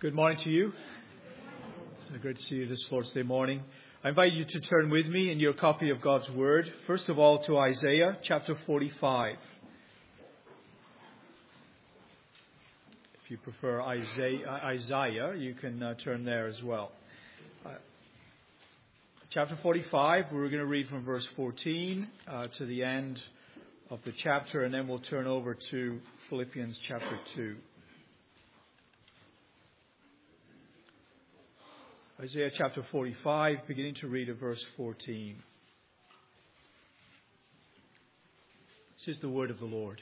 Good morning to you. It's great to see you this Lord's Day morning. I invite you to turn with me in your copy of God's Word, first of all to Isaiah chapter 45. If you prefer Isaiah, you can turn there as well. Chapter 45, we're going to read from verse 14 to the end of the chapter, and then we'll turn over to Philippians chapter 2. Isaiah chapter 45, beginning to read at verse 14. This is the word of the Lord.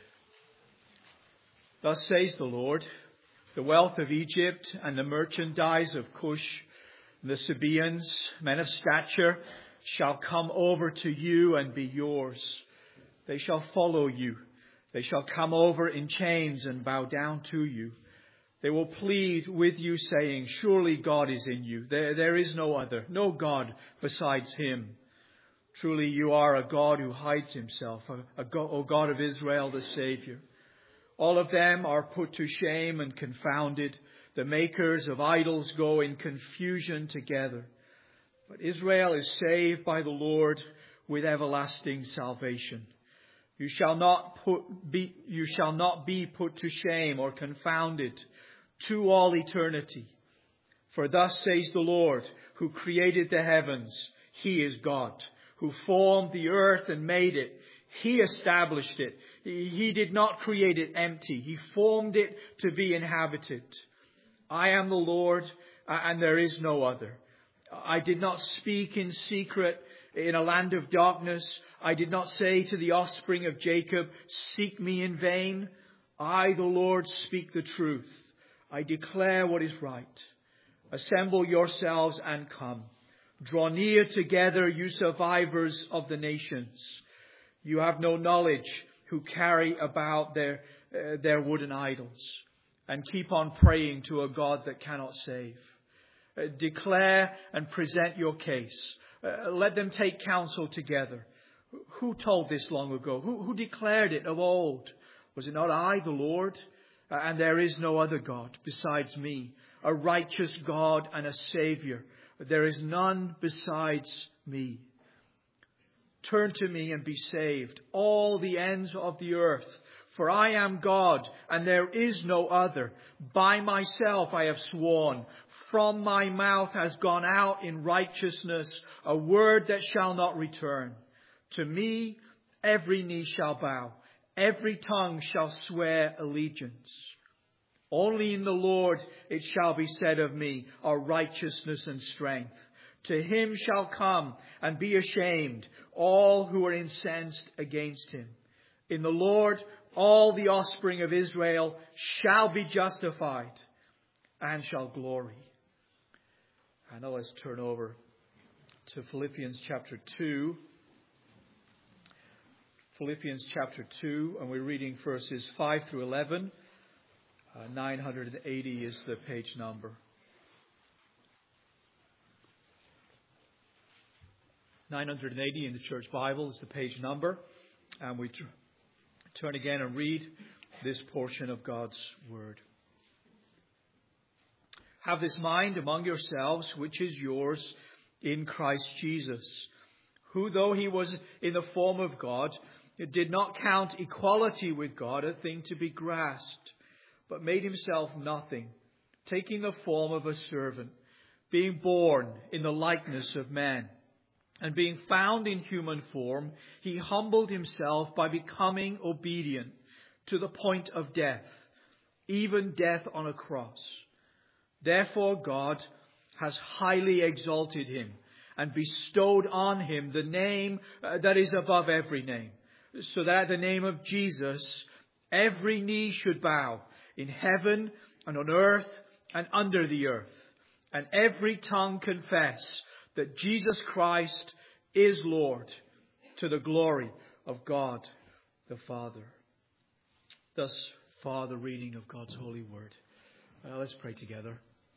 Thus says the Lord, the wealth of Egypt and the merchandise of Cush, and the Sabaeans, men of stature, shall come over to you and be yours. They shall follow you. They shall come over in chains and bow down to you. They will plead with you, saying, surely God is in you. There is no other, no God besides him. Truly you are a God who hides himself, O God of Israel, the Savior. All of them are put to shame and confounded. The makers of idols go in confusion together. But Israel is saved by the Lord with everlasting salvation. You shall not be put to shame or confounded to all eternity. For thus says the Lord, who created the heavens, he is God, who formed the earth and made it. He established it. He did not create it empty. He formed it to be inhabited. I am the Lord, and there is no other. I did not speak in secret in a land of darkness. I did not say to the offspring of Jacob, seek me in vain. I, the Lord, speak the truth. I declare what is right. Assemble yourselves and come. Draw near together, you survivors of the nations. You have no knowledge who carry about their wooden idols and keep on praying to a God that cannot save. Declare and present your case. Let them take counsel together. Who told this long ago? Who declared it of old? Was it not I, the Lord? And there is no other God besides me, a righteous God and a Savior. There is none besides me. Turn to me and be saved, all the ends of the earth. For I am God, and there is no other. By myself I have sworn. From my mouth has gone out in righteousness a word that shall not return. To me every knee shall bow. Every tongue shall swear allegiance. Only in the Lord it shall be said of me, are righteousness and strength. To him shall come and be ashamed all who are incensed against him. In the Lord all the offspring of Israel shall be justified and shall glory. And now let's turn over to Philippians chapter 2. Philippians chapter 2, and we're reading verses 5 through 11. 980 is the page number. 980 in the church Bible is the page number. And we turn again and read this portion of God's Word. Have this mind among yourselves, which is yours in Christ Jesus, who, though he was in the form of God, did not count equality with God a thing to be grasped, but made himself nothing, taking the form of a servant, being born in the likeness of men. And being found in human form, he humbled himself by becoming obedient to the point of death, even death on a cross. Therefore God has highly exalted him and bestowed on him the name that is above every name, so that at the name of Jesus every knee should bow in heaven and on earth and under the earth, and every tongue confess that Jesus Christ is Lord, to the glory of God the Father. Thus far the reading of God's holy word. Let's pray together.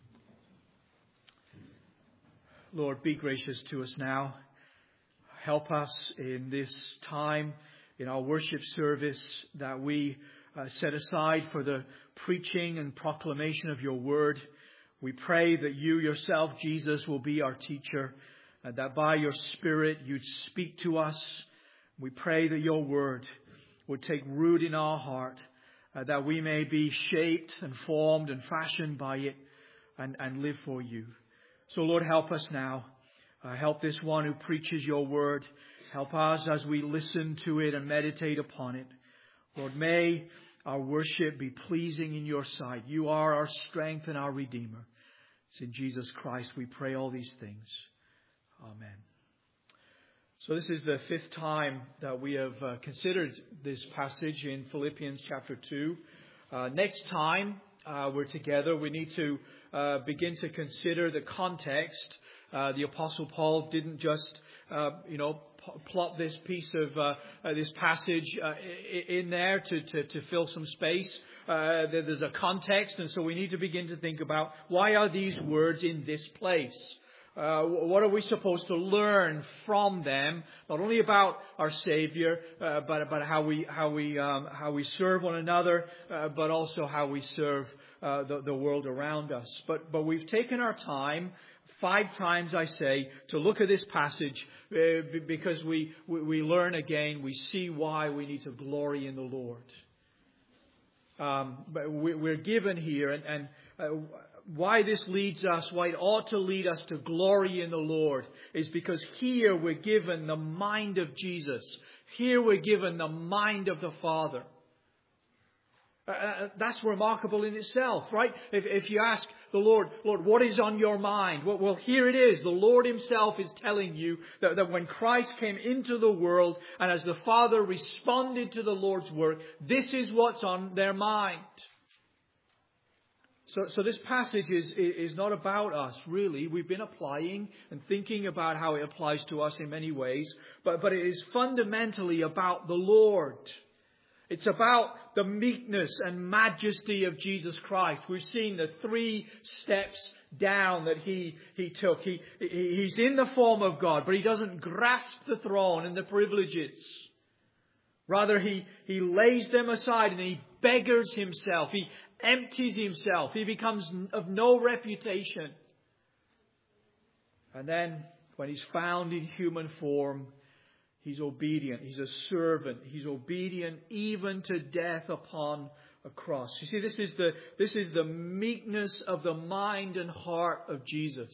Lord, be gracious to us now. Help us in this time, in our worship service that we set aside for the preaching and proclamation of your word. We pray that you yourself, Jesus, will be our teacher, and that by your Spirit you'd speak to us. We pray that your word would take root in our heart, that we may be shaped and formed and fashioned by it and live for you. So Lord, help us now. Help this one who preaches your word. Help us as we listen to it and meditate upon it. Lord, may our worship be pleasing in your sight. You are our strength and our Redeemer. It's in Jesus Christ we pray all these things. Amen. So this is the fifth time that we have considered this passage in Philippians chapter 2. Next time we're together, we need to begin to consider the context. The Apostle Paul didn't just, plot this piece of this passage in there to fill some space. There's a context, and so we need to begin to think about why are these words in this place? What are we supposed to learn from them? Not only about our Savior, but how we serve one another, but also how we serve the world around us. But we've taken our time. 5 times, I say, to look at this passage because we learn again, we see why we need to glory in the Lord. But we're given here, and why this leads us, why it ought to lead us to glory in the Lord, is because here we're given the mind of Jesus. Here we're given the mind of the Father. That's remarkable in itself, right? If you ask the Lord, what is on your mind? Well, here it is. The Lord himself is telling you that when Christ came into the world and as the Father responded to the Lord's work, this is what's on their mind. So this passage is not about us, really. We've been applying and thinking about how it applies to us in many ways, but it is fundamentally about the Lord. It's about the meekness and majesty of Jesus Christ. We've seen the 3 steps down that he took. He's in the form of God, but he doesn't grasp the throne and the privileges. Rather, he lays them aside and he beggars himself. He empties himself. He becomes of no reputation. And then, when he's found in human form, he's obedient. He's a servant. He's obedient even to death upon a cross. You see, this is the meekness of the mind and heart of Jesus.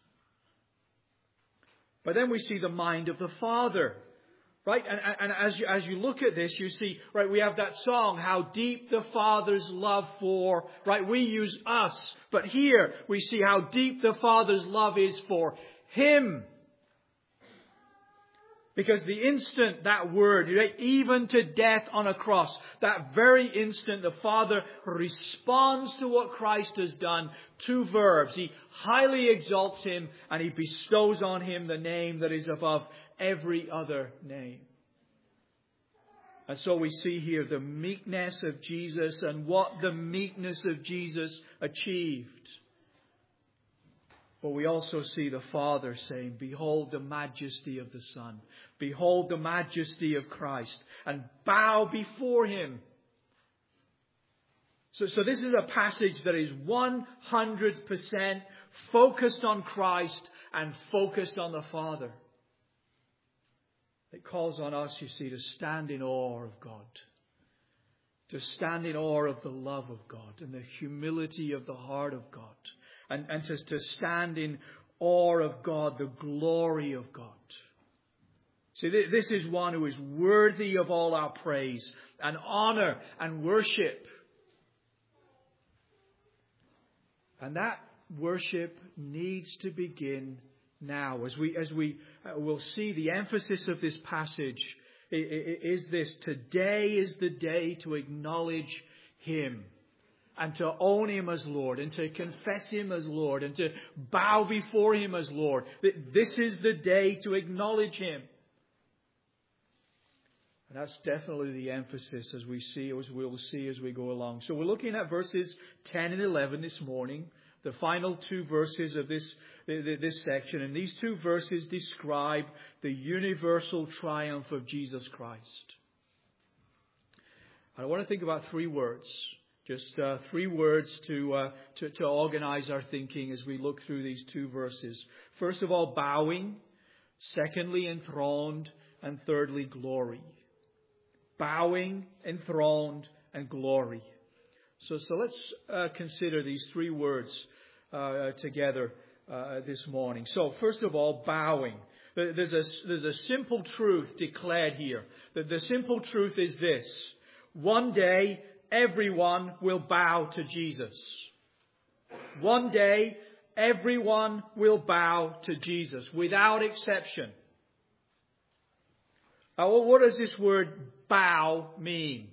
But then we see the mind of the Father. Right? And as you look at this, you see, right, we have that song, how deep the Father's love for, right, we use us. But here we see how deep the Father's love is for him. Because the instant that word, even to death on a cross, that very instant the Father responds to what Christ has done. 2 verbs. He highly exalts him and he bestows on him the name that is above every other name. And so we see here the meekness of Jesus and what the meekness of Jesus achieved. But we also see the Father saying, behold the majesty of the Son. Behold the majesty of Christ. And bow before him. So this is a passage that is 100% focused on Christ and focused on the Father. It calls on us, you see, to stand in awe of God. To stand in awe of the love of God and the humility of the heart of God. And to stand in awe of God, the glory of God. See, this is one who is worthy of all our praise and honor and worship. And that worship needs to begin now. As we will see, the emphasis of this passage is this: today is the day to acknowledge him and to own him as Lord and to confess him as Lord and to bow before him as Lord. This is the day to acknowledge him. And that's definitely the emphasis as we'll see as we go along. So we're looking at verses 10 and 11 this morning. The final 2 verses of this section. And these 2 verses describe the universal triumph of Jesus Christ. I want to think about 3 words. Just 3 words to organize our thinking as we look through these 2 verses. First of all, bowing. Secondly, enthroned. And thirdly, glory. Bowing, enthroned, and glory. So let's consider these 3 words together this morning. So first of all, bowing. There's a simple truth declared here. The simple truth is this: one day everyone will bow to Jesus. One day everyone will bow to Jesus without exception. What does this word bow mean?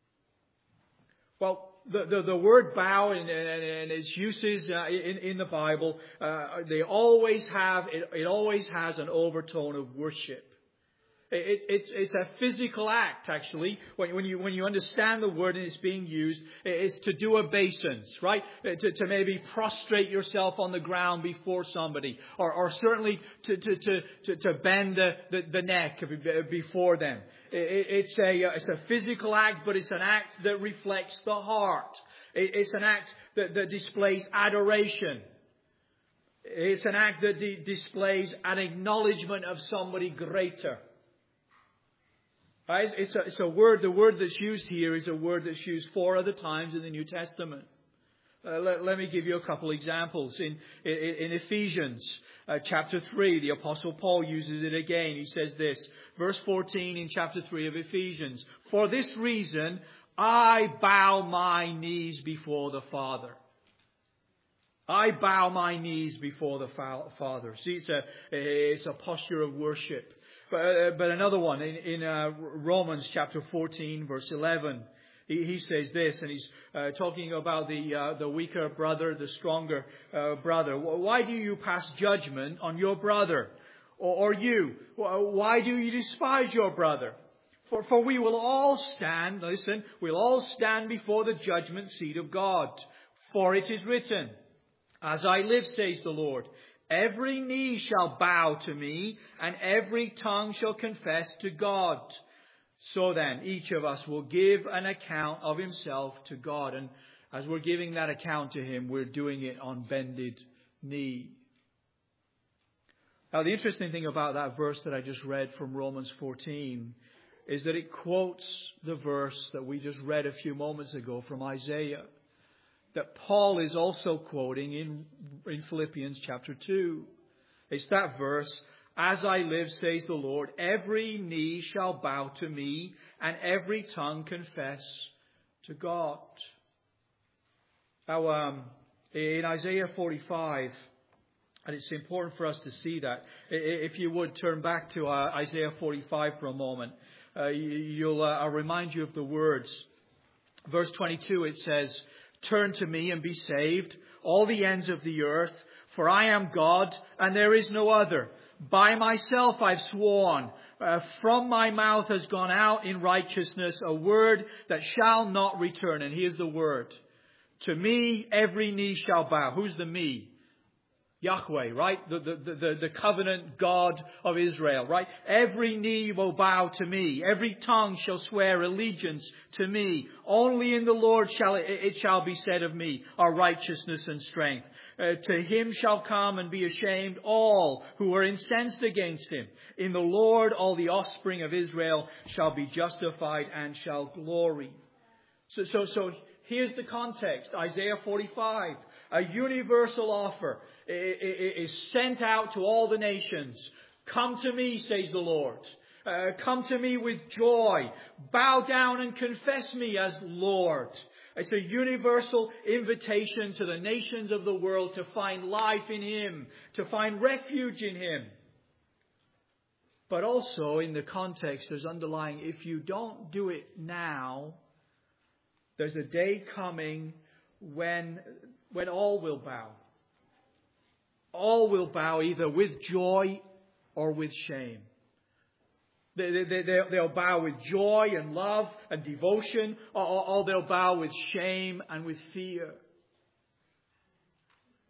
Well, the word bow and its uses in the Bible, it always has an overtone of worship. It's a physical act, actually. When you understand the word and it's being used, it's to do obeisance, right? To maybe prostrate yourself on the ground before somebody, or certainly to bend the neck before them. It's a physical act, but it's an act that reflects the heart. It's an act that displays adoration. It's an act that displays an acknowledgement of somebody greater. It's a word. The word that's used here is a word that's used 4 other times in the New Testament. Let me give you a couple examples. In Ephesians chapter 3, the Apostle Paul uses it again. He says this, verse 14 in chapter 3 of Ephesians: "For this reason I bow my knees before the Father." I bow my knees before the Father. See, it's a posture of worship. But another one in Romans chapter 14 verse 11, he says this, and he's talking about the weaker brother, the stronger brother. "Why do you pass judgment on your brother? Or you? Why do you despise your brother? For we will all stand," listen, "we'll all stand before the judgment seat of God. For it is written, 'As I live, says the Lord, every knee shall bow to me, and every tongue shall confess to God.' So then, each of us will give an account of himself to God." And as we're giving that account to Him, we're doing it on bended knee. Now, the interesting thing about that verse that I just read from Romans 14 is that it quotes the verse that we just read a few moments ago from Isaiah, that Paul is also quoting in Philippians chapter 2. It's that verse, "As I live, says the Lord, every knee shall bow to me, and every tongue confess to God." Now, in Isaiah 45, and it's important for us to see that. If you would turn back to Isaiah 45 for a moment, I'll remind you of the words. Verse 22, it says, "Turn to me and be saved, all the ends of the earth, for I am God and there is no other. By myself I've sworn, from my mouth has gone out in righteousness a word that shall not return." And here's the word: "To me every knee shall bow." Who's the me? Yahweh, right? The covenant God of Israel, right? "Every knee will bow to me. Every tongue shall swear allegiance to me. Only in the Lord shall be said of me, our righteousness and strength. To Him shall come and be ashamed all who are incensed against Him. In the Lord all the offspring of Israel shall be justified and shall glory." So here's the context. Isaiah 45, a universal offer is sent out to all the nations. "Come to me, says the Lord. Come to me with joy. Bow down and confess me as Lord." It's a universal invitation to the nations of the world to find life in Him, to find refuge in Him. But also in the context, there's underlying, if you don't do it now, there's a day coming when all will bow. All will bow either with joy or with shame. They'll bow with joy and love and devotion, or they'll bow with shame and with fear.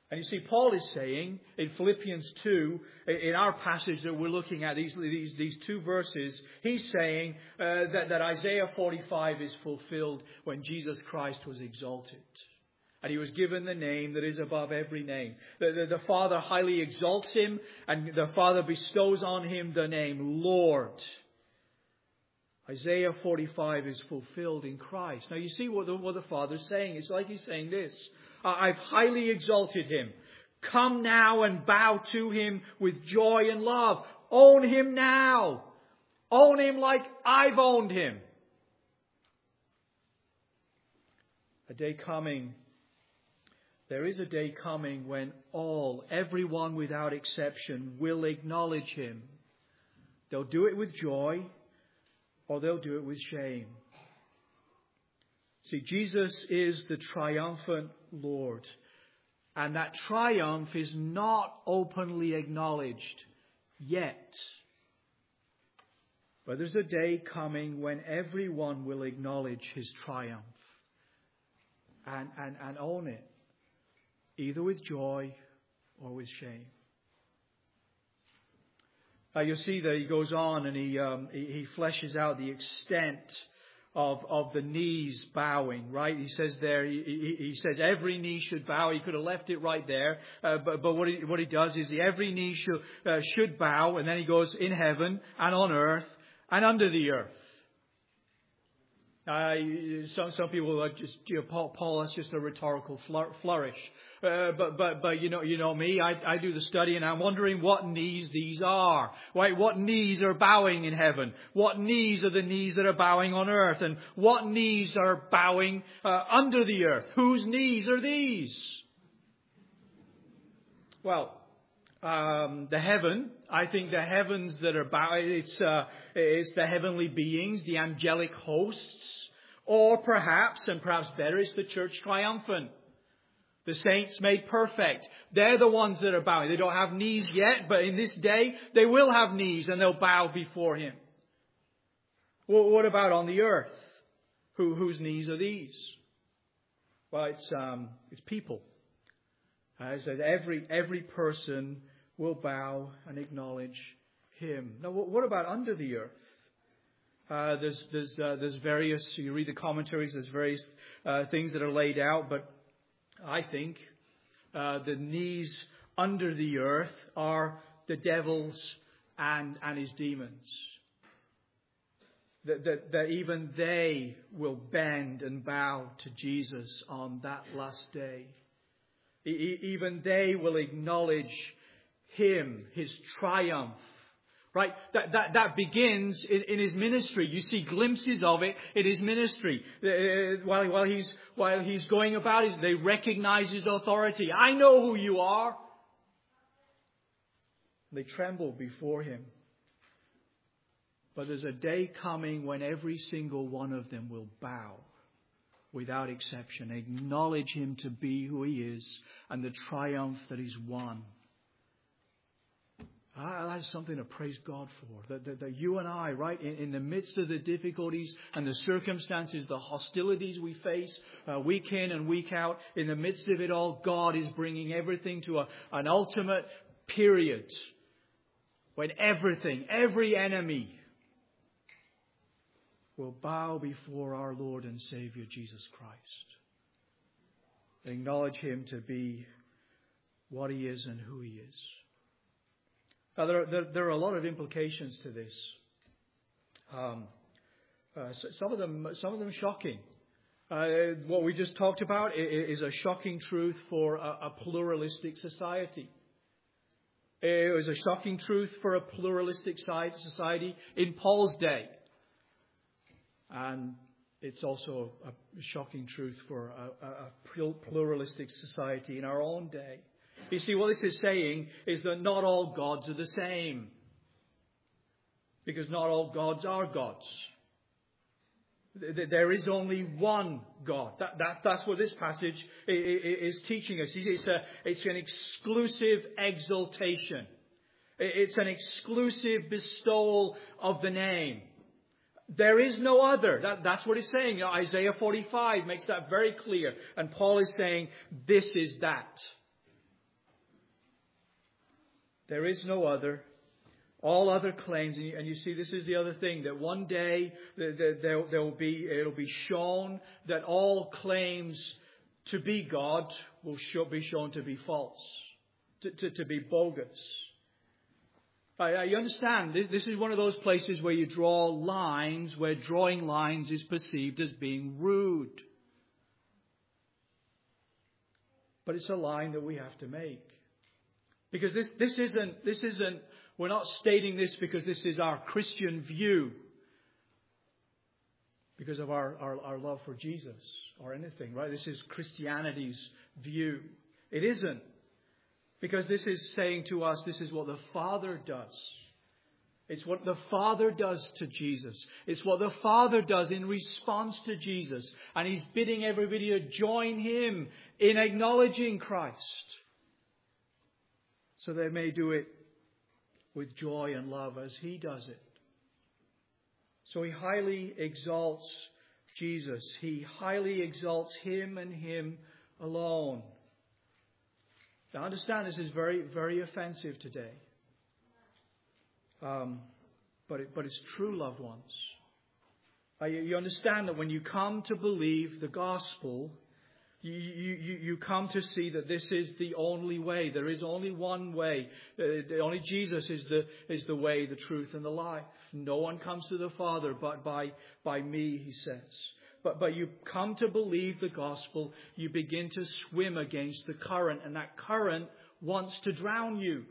And you see, Paul is saying in Philippians 2, in our passage that we're looking at, these two verses, he's saying that Isaiah 45 is fulfilled when Jesus Christ was exalted. And he was given the name that is above every name. The Father highly exalts him, and the Father bestows on him the name Lord. Isaiah 45 is fulfilled in Christ. Now you see what the Father's saying. It's like he's saying this. I've highly exalted him. Come now and bow to him with joy and love. Own him now. Own him like I've owned him. A day coming. There is a day coming when everyone without exception, will acknowledge him. They'll do it with joy, or they'll do it with shame. See, Jesus is the triumphant Lord. And that triumph is not openly acknowledged yet. But there's a day coming when everyone will acknowledge his triumph and own it, either with joy or with shame. You'll see that he goes on and he fleshes out the extent of the knees bowing, right? He says there, he says every knee should bow. He could have left it right there, but what he does is every knee should bow, and then he goes in heaven and on earth and under the earth. Some people are just, Paul, that's just a rhetorical flourish. But you know me, I do the study and I'm wondering what knees these are. Right? What knees are bowing in heaven? What knees are the knees that are bowing on earth? And what knees are bowing under the earth? Whose knees are these? Well, I think the heavens that are bowing, it's the heavenly beings, the angelic hosts, or perhaps better, it's the church triumphant. The saints made perfect. They're the ones that are bowing. They don't have knees yet, but in this day, they will have knees and they'll bow before him. Well, what about on the earth? Whose knees are these? Well, it's people. As that every person will bow and acknowledge him. Now, what about under the earth? There's various. You read the commentaries. There's various things that are laid out, but I think the knees under the earth are the devils and his demons. That even they will bend and bow to Jesus on that last day. Even they will acknowledge him, his triumph. Right? That begins in his ministry. You see glimpses of it in his ministry. While he's going about, they recognize his authority. I know who you are. They tremble before him. But there's a day coming when every single one of them will bow without exception, acknowledge him to be who he is and the triumph that he's won. That's something to praise God for. That you and I, right, in the midst of the difficulties and the circumstances, the hostilities we face week in and week out, in the midst of it all, God is bringing everything to an ultimate period when every enemy will bow before our Lord and Savior Jesus Christ. Acknowledge him to be what he is and who he is. Now, there are a lot of implications to this. Some of them shocking. What we just talked about is a shocking truth for a pluralistic society. It was a shocking truth for a pluralistic society in Paul's day. And it's also a shocking truth for a pluralistic society in our own day. You see, what this is saying is that not all gods are the same. Because not all gods are gods. There is only one God. That's what this passage is teaching us. It's an exclusive exaltation. It's an exclusive bestowal of the name. There is no other. That's what it's saying. Isaiah 45 makes that very clear. And Paul is saying, this is that. There is no other. All other claims, and you see, this is the other thing, that one day it'll be shown that all claims to be God will be shown to be false, to be bogus. You understand, this is one of those places where you draw lines, where drawing lines is perceived as being rude. But it's a line that we have to make. Because this isn't, we're not stating this because this is our Christian view, because of our love for Jesus or anything, right? This is Christianity's view. It isn't. Because this is saying to us, this is what the Father does. It's what the Father does to Jesus. It's what the Father does in response to Jesus. And He's bidding everybody to join Him in acknowledging Christ, so they may do it with joy and love as He does it. So He highly exalts Jesus. He highly exalts Him and Him alone. Now understand, this is very, very offensive today. But it's true, loved ones. You understand that when you come to believe the gospel, you come to see that this is the only way. There is only one way. Only Jesus is the way, the truth, and the life. No one comes to the Father but by me, He says. But you come to believe the gospel, you begin to swim against the current, and that current wants to drown you.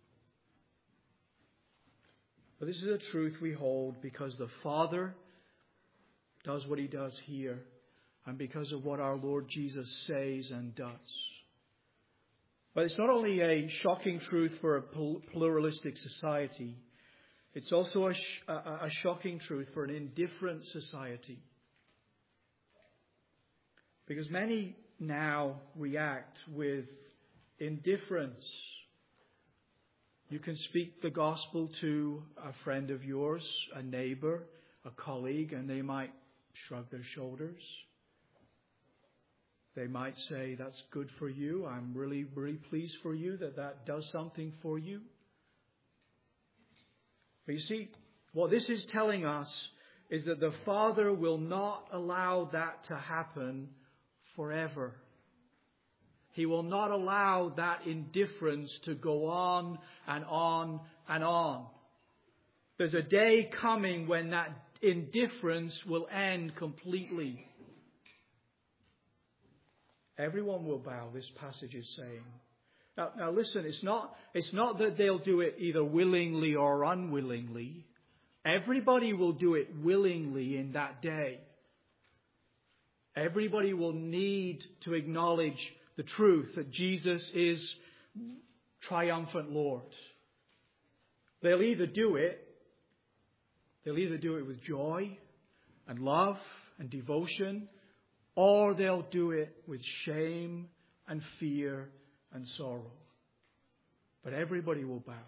But this is a truth we hold because the Father does what He does here, and because of what our Lord Jesus says and does. But it's not only a shocking truth for a pluralistic society, it's also a shocking truth for an indifferent society. Because many now react with indifference. You can speak the gospel to a friend of yours, a neighbor, a colleague, and they might shrug their shoulders. They might say, that's good for you. I'm really, really pleased for you that does something for you. But you see, what this is telling us is that the Father will not allow that to happen forever. He will not allow that indifference to go on and on and on. There's a day coming when that indifference will end completely. Everyone will bow, this passage is saying. Now listen, it's not that they'll do it either willingly or unwillingly. Everybody will do it willingly in that day. Everybody will need to acknowledge the truth that Jesus is triumphant Lord. They'll either do it with joy and love and devotion, or they'll do it with shame and fear and sorrow. But everybody will bow.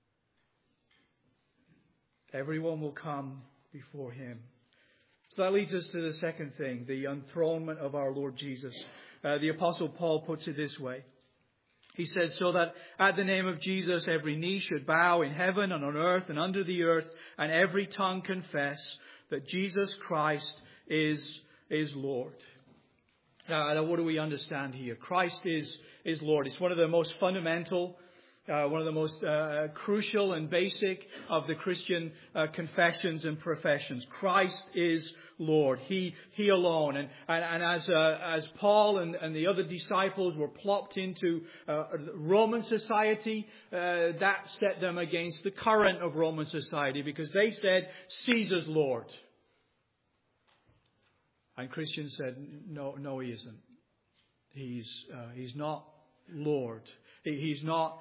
Everyone will come before Him. So that leads us to the second thing, the enthronement of our Lord Jesus. The Apostle Paul puts it this way. He says, so that at the name of Jesus every knee should bow in heaven and on earth and under the earth, and every tongue confess that Jesus Christ is Lord. Now, what do we understand here? Christ is Lord. It's one of the most fundamental, one of the most crucial and basic of the Christian confessions and professions. Christ is Lord. He alone. And as Paul and the other disciples were plopped into Roman society, that set them against the current of Roman society, because they said, Caesar's Lord. And Christians said, no, He isn't. He's not Lord. He's not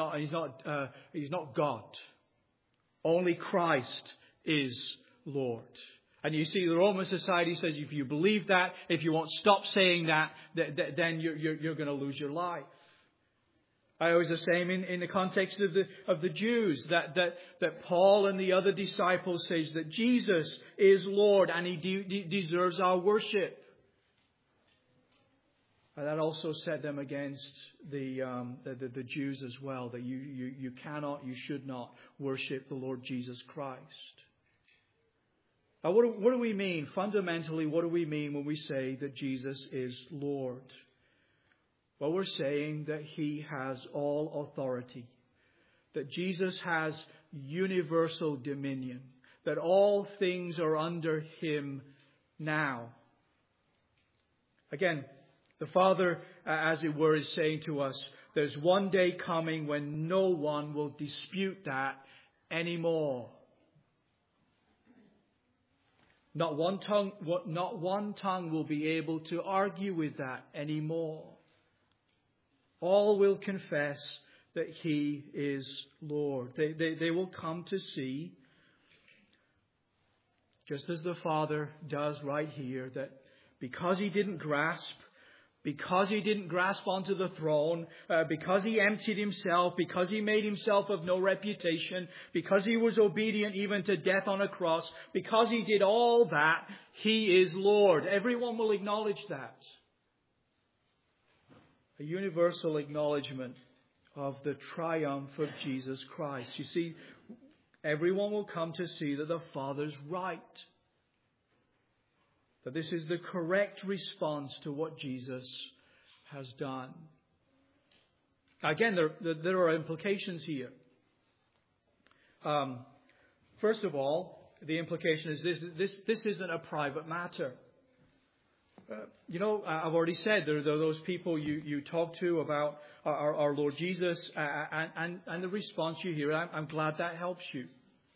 God. Only Christ is Lord. And you see, the Roman society says, if you believe that, if you won't stop saying that, then you're going to lose your life. I was the same in the context of the Jews, that Paul and the other disciples says that Jesus is Lord and He deserves our worship. That also set them against the Jews as well, that you cannot, you should not worship the Lord Jesus Christ. Now, what do we mean? Fundamentally, what do we mean when we say that Jesus is Lord? Well, we're saying that He has all authority, that Jesus has universal dominion, that all things are under Him now. Again, the Father, as it were, is saying to us, there's one day coming when no one will dispute that anymore. Not one tongue will be able to argue with that anymore. All will confess that He is Lord. They will come to see, just as the Father does right here, that because He didn't grasp onto the throne, because He emptied Himself, because He made Himself of no reputation, because He was obedient even to death on a cross, because He did all that, He is Lord. Everyone will acknowledge that. A universal acknowledgement of the triumph of Jesus Christ. You see, everyone will come to see that the Father's right. That this is the correct response to what Jesus has done. Again, there are implications here. First of all, the implication is this isn't a private matter. I've already said there are those people you talk to about our Lord Jesus, and the response you hear. I'm glad that helps you.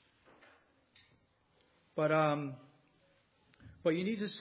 But you need to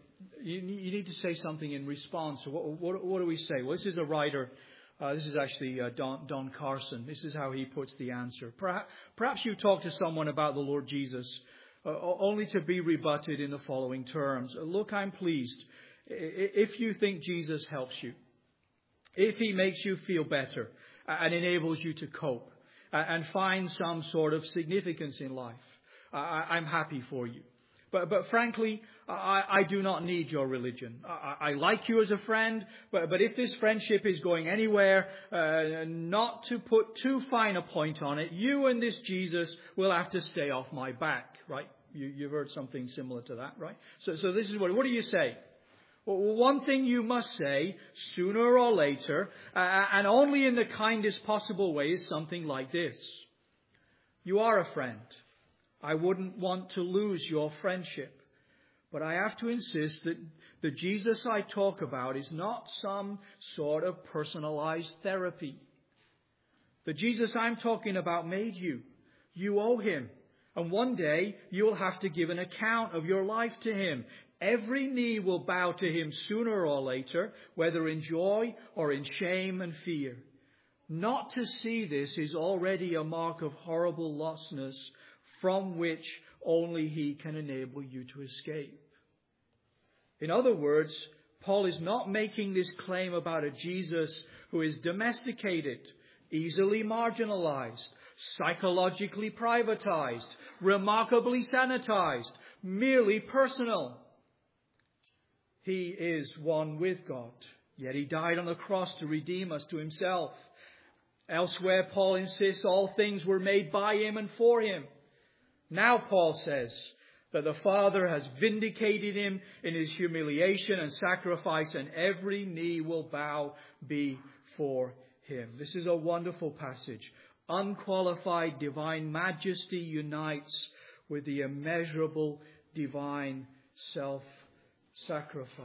say something in response. So what do we say? Well, this is a writer. This is actually Don Carson. This is how he puts the answer. Perhaps you talk to someone about the Lord Jesus only to be rebutted in the following terms. Look, I'm pleased if you think Jesus helps you, if He makes you feel better and enables you to cope and find some sort of significance in life. I'm happy for you. But frankly, I do not need your religion. I like you as a friend, but if this friendship is going anywhere, not to put too fine a point on it, you and this Jesus will have to stay off my back, right? You've heard something similar to that, right? So this is what do you say? Well, one thing you must say, sooner or later, and only in the kindest possible way, is something like this. You are a friend. I wouldn't want to lose your friendship. But I have to insist that the Jesus I talk about is not some sort of personalized therapy. The Jesus I'm talking about made you. You owe Him. And one day you'll have to give an account of your life to Him. Every knee will bow to Him sooner or later, whether in joy or in shame and fear. Not to see this is already a mark of horrible lostness from which only He can enable you to escape. In other words, Paul is not making this claim about a Jesus who is domesticated, easily marginalized, psychologically privatized, remarkably sanitized, merely personal. He is one with God, yet He died on the cross to redeem us to Himself. Elsewhere, Paul insists all things were made by Him and for Him. Now Paul says that the Father has vindicated Him in His humiliation and sacrifice, and every knee will bow before Him. This is a wonderful passage. Unqualified divine majesty unites with the immeasurable divine self-sacrifice.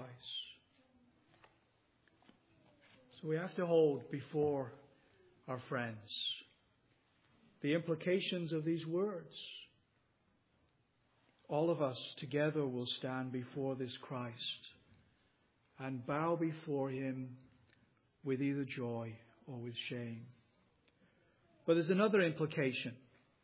So we have to hold before our friends the implications of these words. All of us together will stand before this Christ and bow before Him with either joy or with shame. But there's another implication.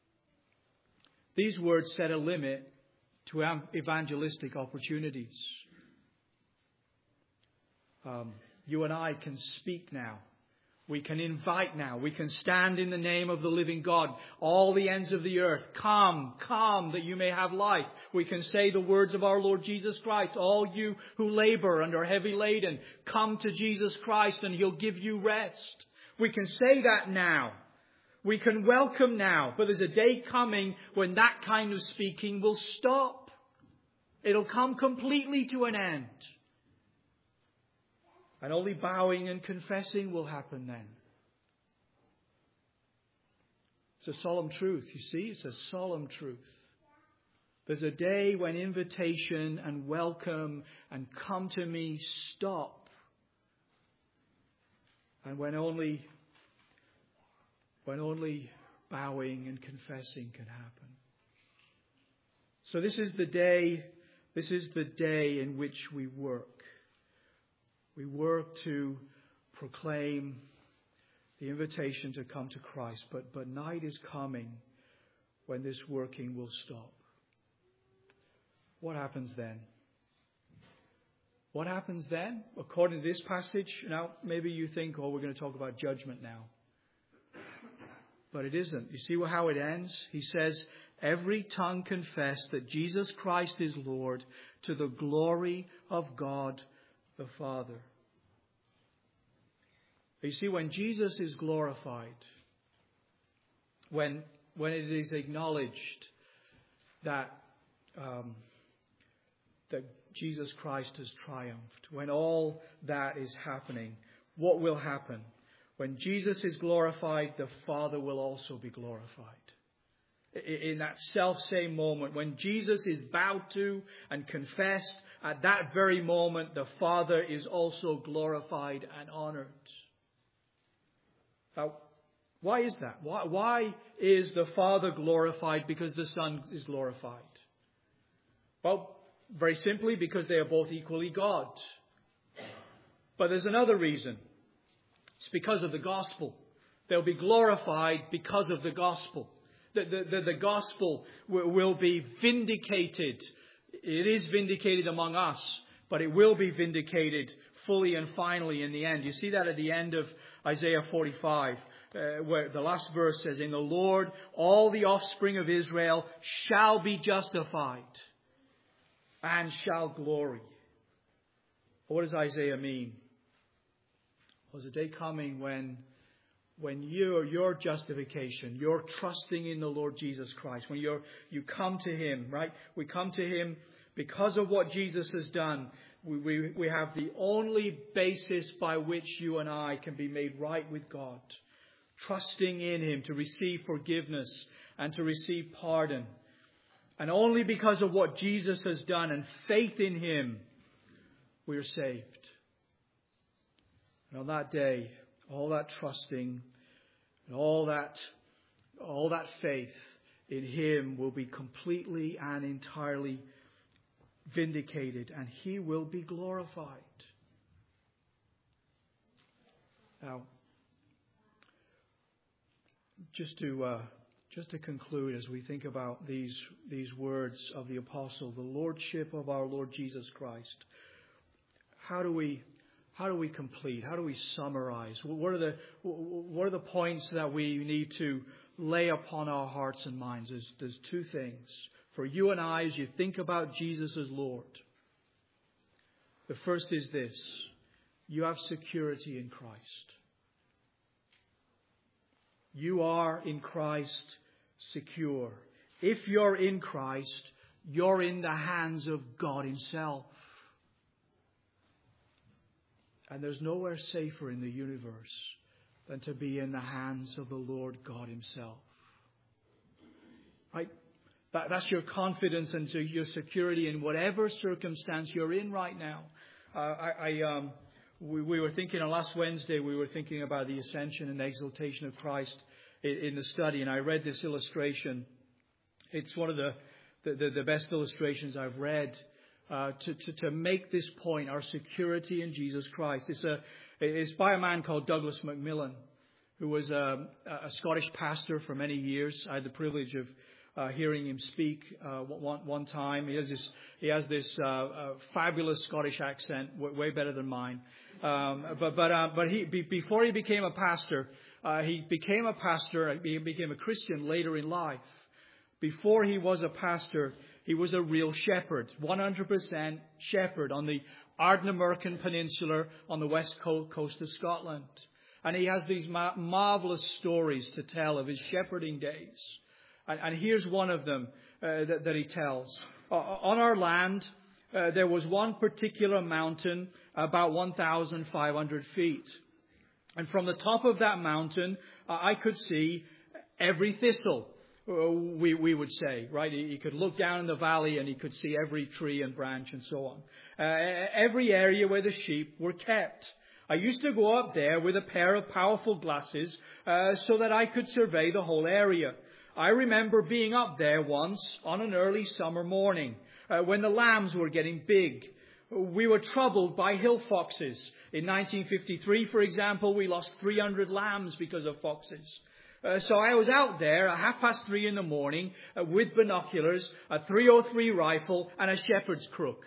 These words set a limit to evangelistic opportunities. You and I can speak now We can invite now. We can stand in the name of the living God. All the ends of the earth, come, come, that you may have life. We can say the words of our Lord Jesus Christ. All you who labor and are heavy laden, come to Jesus Christ and He'll give you rest. We can say that now. We can welcome now. But there's a day coming when that kind of speaking will stop. It'll come completely to an end. And only bowing and confessing will happen then. It's a solemn truth, you see. It's a solemn truth. There's a day when invitation and welcome and come to me stop. And when only bowing and confessing can happen. So this is the day in which we work. We work to proclaim the invitation to come to Christ. But night is coming when this working will stop. What happens then? What happens then? According to this passage, now maybe you think, oh, we're going to talk about judgment now. But it isn't. You see how it ends? He says, every tongue confess that Jesus Christ is Lord to the glory of God the Father. You see, when Jesus is glorified, when it is acknowledged that Jesus Christ has triumphed, when all that is happening, what will happen? When Jesus is glorified, the Father will also be glorified. In that self-same moment, when Jesus is bowed to and confessed, at that very moment, the Father is also glorified and honored. Now, why is that? Why is the Father glorified because the Son is glorified? Well, very simply, because they are both equally God. But there's another reason. It's because of the gospel. They'll be glorified because of the gospel. The gospel will be vindicated. It is vindicated among us, but it will be vindicated fully and finally in the end. You see that at the end of Isaiah 45, where the last verse says, in the Lord, all the offspring of Israel shall be justified and shall glory. What does Isaiah mean? There's a day coming when your justification, your trusting in the Lord Jesus Christ, when you come to Him, right? We come to Him because of what Jesus has done. We have the only basis by which you and I can be made right with God. Trusting in Him to receive forgiveness and to receive pardon. And only because of what Jesus has done and faith in Him, we are saved. And on that day, all that trusting and all that faith in Him will be completely and entirely vindicated, and He will be glorified. Now, just to conclude, as we think about these words of the apostle, the lordship of our Lord Jesus Christ, how do we complete? How do we summarize? What are the points that we need to lay upon our hearts and minds? There's two things. For you and I, as you think about Jesus as Lord, the first is this: you have security in Christ. You are in Christ secure. If you're in Christ, you're in the hands of God Himself. And there's nowhere safer in the universe than to be in the hands of the Lord God Himself. Right? That's your confidence and your security in whatever circumstance you're in right now. We were thinking on last Wednesday, we were thinking about the ascension and exaltation of Christ in the study, and I read this illustration. It's one of the best illustrations I've read to make this point, our security in Jesus Christ. It's by a man called Douglas Macmillan, who was a Scottish pastor for many years. I had the privilege of hearing him speak one time. He has this fabulous Scottish accent, way better than mine. Before he became a pastor, he became a Christian later in life. Before he was a pastor, he was a real shepherd, 100% shepherd on the Ardnamurchan Peninsula on the west coast of Scotland. And he has these marvelous stories to tell of his shepherding days. And here's one of them that he tells. On our land, there was one particular mountain about 1,500 feet. And from the top of that mountain, I could see every thistle, we would say, right? He could look down in the valley and he could see every tree and branch and so on. Every area where the sheep were kept. I used to go up there with a pair of powerful glasses so that I could survey the whole area. I remember being up there once on an early summer morning when the lambs were getting big. We were troubled by hill foxes. In 1953, for example, we lost 300 lambs because of foxes. So I was out there at 3:30 in the morning with binoculars, a .303 rifle and a shepherd's crook.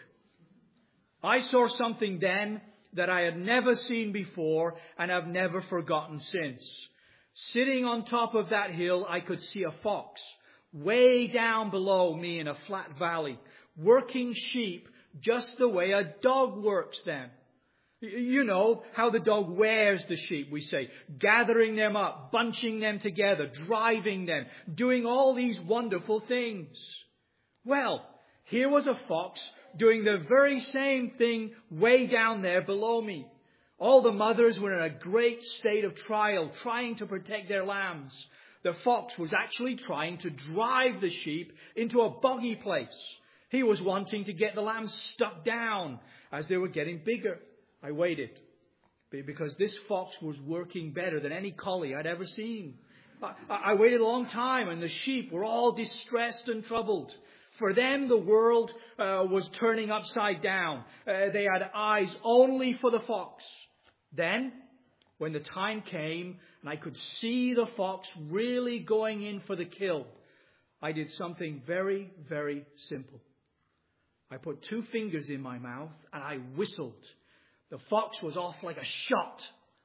I saw something then that I had never seen before and have never forgotten since. Sitting on top of that hill, I could see a fox way down below me in a flat valley, working sheep just the way a dog works them. You know how the dog wears the sheep, we say, gathering them up, bunching them together, driving them, doing all these wonderful things. Well, here was a fox doing the very same thing way down there below me. All the mothers were in a great state of trial, trying to protect their lambs. The fox was actually trying to drive the sheep into a boggy place. He was wanting to get the lambs stuck down as they were getting bigger. I waited because this fox was working better than any collie I'd ever seen. I waited a long time and the sheep were all distressed and troubled. For them, the world was turning upside down. They had eyes only for the fox. Then, when the time came and I could see the fox really going in for the kill, I did something very, very simple. I put 2 fingers in my mouth and I whistled. The fox was off like a shot.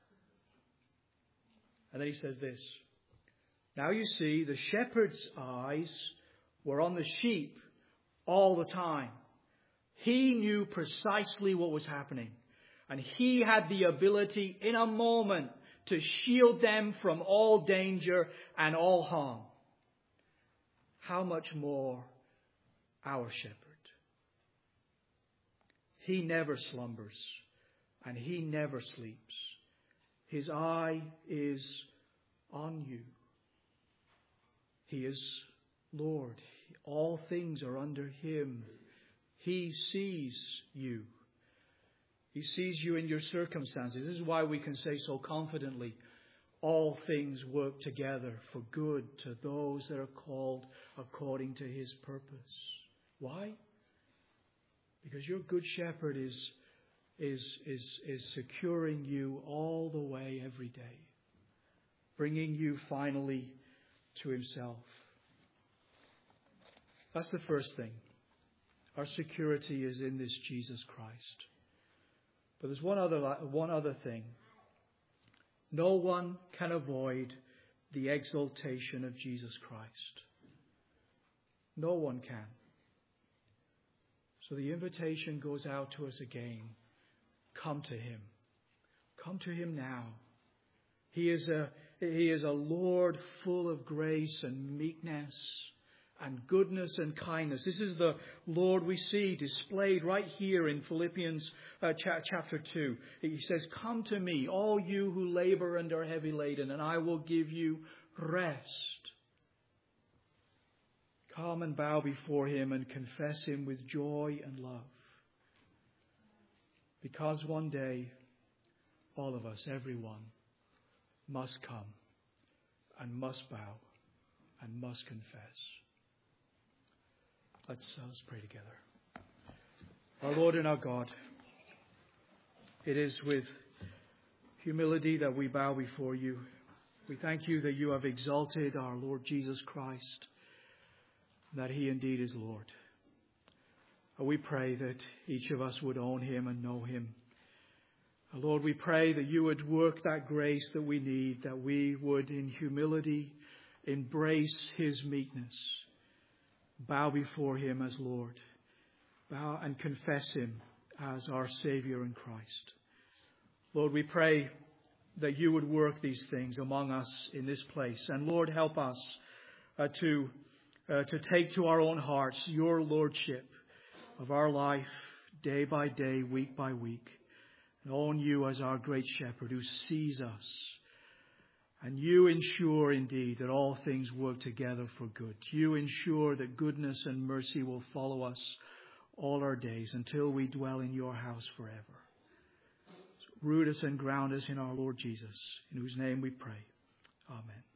And then he says this. Now you see, the shepherd's eyes were on the sheep all the time. He knew precisely what was happening. And he had the ability in a moment to shield them from all danger and all harm. How much more our shepherd? He never slumbers and he never sleeps. His eye is on you. He is Lord. All things are under him. He sees you. He sees you in your circumstances. This is why we can say so confidently, all things work together for good to those that are called according to his purpose. Why? Because your good shepherd is securing you all the way every day, bringing you finally to himself. That's the first thing. Our security is in this Jesus Christ. But there's one other thing. No one can avoid the exaltation of Jesus Christ. No one can. So the invitation goes out to us again. Come to him. Come to him now. He is a Lord full of grace and meekness and goodness and kindness. This is the Lord we see displayed right here in Philippians chapter 2. He says, come to me, all you who labor and are heavy laden, and I will give you rest. Come and bow before him and confess him with joy and love. Because one day, all of us, everyone, must come and must bow and must confess. Let's pray together. Our Lord and our God, it is with humility that we bow before you. We thank you that you have exalted our Lord Jesus Christ, that he indeed is Lord. We pray that each of us would own him and know him. Lord, we pray that you would work that grace that we need, that we would in humility embrace his meekness, bow before him as Lord, bow and confess him as our Savior in Christ. Lord, we pray that you would work these things among us in this place. And Lord, help us to take to our own hearts your lordship of our life day by day, week by week. And own you as our great shepherd who sees us. And you ensure indeed that all things work together for good. You ensure that goodness and mercy will follow us all our days until we dwell in your house forever. Root us and ground us in our Lord Jesus, in whose name we pray. Amen.